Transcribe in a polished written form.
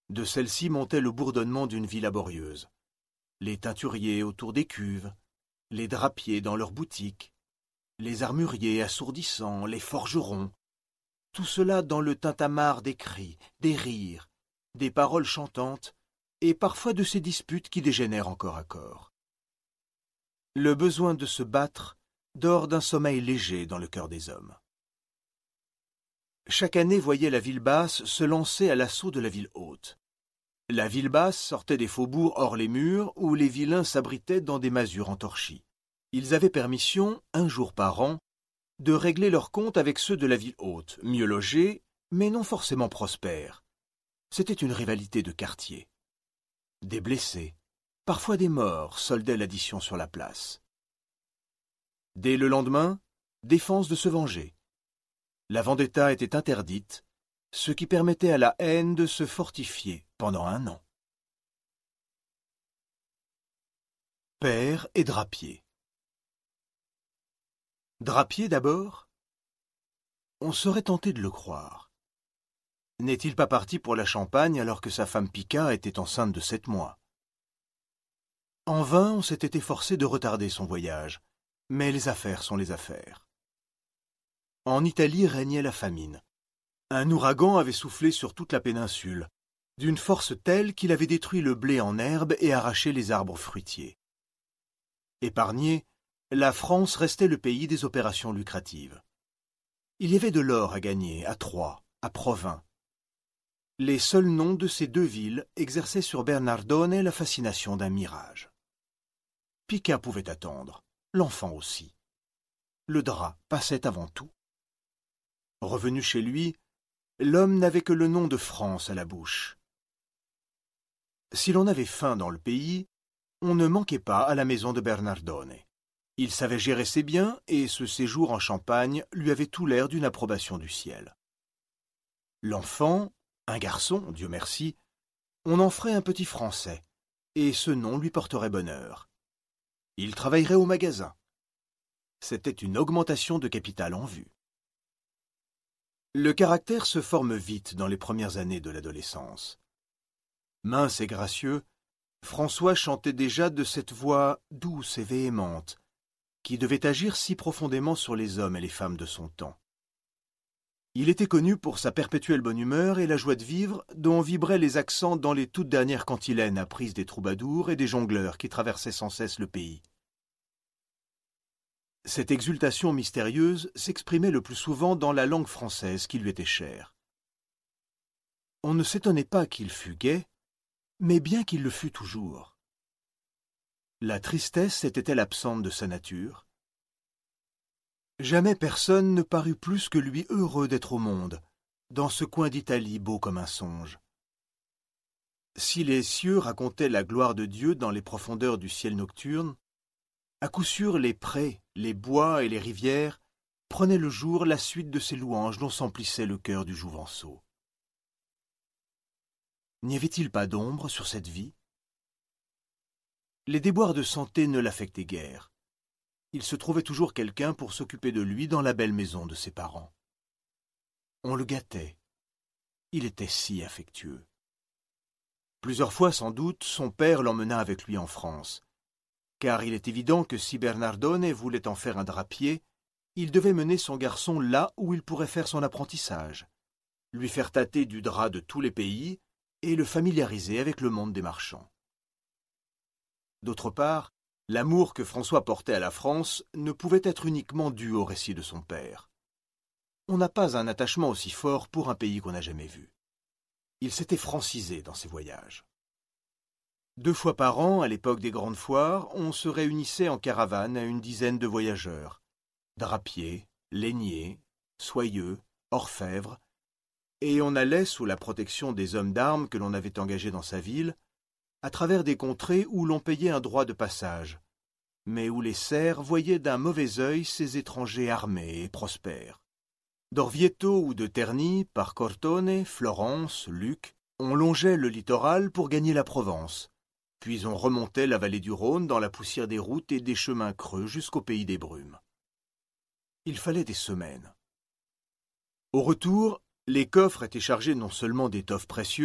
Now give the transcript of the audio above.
De celle-ci montait le bourdonnement d'une vie laborieuse. Les teinturiers autour des cuves, les drapiers dans leurs boutiques, les armuriers assourdissants, les forgerons, tout cela dans le tintamarre des cris, des rires, des paroles chantantes, et parfois de ces disputes qui dégénèrent en corps à corps. Le besoin de se battre dort d'un sommeil léger dans le cœur des hommes. Chaque année voyait la ville basse se lancer à l'assaut de la ville haute. La ville basse sortait des faubourgs hors les murs où les vilains s'abritaient dans des masures entorchies. Ils avaient permission, un jour par an, de régler leurs comptes avec ceux de la ville haute, mieux logés, mais non forcément prospères. C'était une rivalité de quartier. Des blessés, parfois des morts, soldaient l'addition sur la place. Dès le lendemain, défense de se venger. La vendetta était interdite, ce qui permettait à la haine de se fortifier pendant 1 an. Père et drapier. Drapier d'abord? On serait tenté de le croire. N'est-il pas parti pour la Champagne alors que sa femme Pica était enceinte de 7 mois? En vain, on s'était efforcé de retarder son voyage, mais les affaires sont les affaires. En Italie régnait la famine. Un ouragan avait soufflé sur toute la péninsule, d'une force telle qu'il avait détruit le blé en herbe et arraché les arbres fruitiers. Épargnée, la France restait le pays des opérations lucratives. Il y avait de l'or à gagner à Troyes, à Provins. Les seuls noms de ces 2 villes exerçaient sur Bernardone la fascination d'un mirage. Pica pouvait attendre, l'enfant aussi. Le drap passait avant tout. Revenu chez lui, l'homme n'avait que le nom de France à la bouche. Si l'on avait faim dans le pays, on ne manquait pas à la maison de Bernardone. Il savait gérer ses biens et ce séjour en Champagne lui avait tout l'air d'une approbation du ciel. L'enfant, un garçon, Dieu merci, on en ferait un petit Français, et ce nom lui porterait bonheur. Il travaillerait au magasin. C'était une augmentation de capital en vue. Le caractère se forme vite dans les premières années de l'adolescence. Mince et gracieux, François chantait déjà de cette voix douce et véhémente, qui devait agir si profondément sur les hommes et les femmes de son temps. Il était connu pour sa perpétuelle bonne humeur et la joie de vivre dont vibraient les accents dans les toutes dernières cantilènes apprises des troubadours et des jongleurs qui traversaient sans cesse le pays. Cette exultation mystérieuse s'exprimait le plus souvent dans la langue française qui lui était chère. On ne s'étonnait pas qu'il fût gai, mais bien qu'il le fût toujours. La tristesse était-elle absente de sa nature? Jamais personne ne parut plus que lui heureux d'être au monde, dans ce coin d'Italie beau comme un songe. Si les cieux racontaient la gloire de Dieu dans les profondeurs du ciel nocturne, à coup sûr les prés, les bois et les rivières prenaient le jour la suite de ces louanges dont s'emplissait le cœur du Jouvenceau. N'y avait-il pas d'ombre sur cette vie? Les déboires de santé ne l'affectaient guère. Il se trouvait toujours quelqu'un pour s'occuper de lui dans la belle maison de ses parents. On le gâtait. Il était si affectueux. Plusieurs fois, sans doute, son père l'emmena avec lui en France, car il est évident que si Bernardone voulait en faire un drapier, il devait mener son garçon là où il pourrait faire son apprentissage, lui faire tâter du drap de tous les pays et le familiariser avec le monde des marchands. D'autre part, l'amour que François portait à la France ne pouvait être uniquement dû au récit de son père. On n'a pas un attachement aussi fort pour un pays qu'on n'a jamais vu. Il s'était francisé dans ses voyages. 2 fois par an, à l'époque des grandes foires, on se réunissait en caravane à une dizaine de voyageurs, drapiers, lainiers, soyeux, orfèvres, et on allait, sous la protection des hommes d'armes que l'on avait engagés dans sa ville, à travers des contrées où l'on payait un droit de passage, mais où les serfs voyaient d'un mauvais œil ces étrangers armés et prospères. D'Orvieto ou de Terni, par Cortone, Florence, Lucques, on longeait le littoral pour gagner la Provence, puis on remontait la vallée du Rhône dans la poussière des routes et des chemins creux jusqu'au pays des brumes. Il fallait des semaines. Au retour, les coffres étaient chargés non seulement d'étoffes précieuses,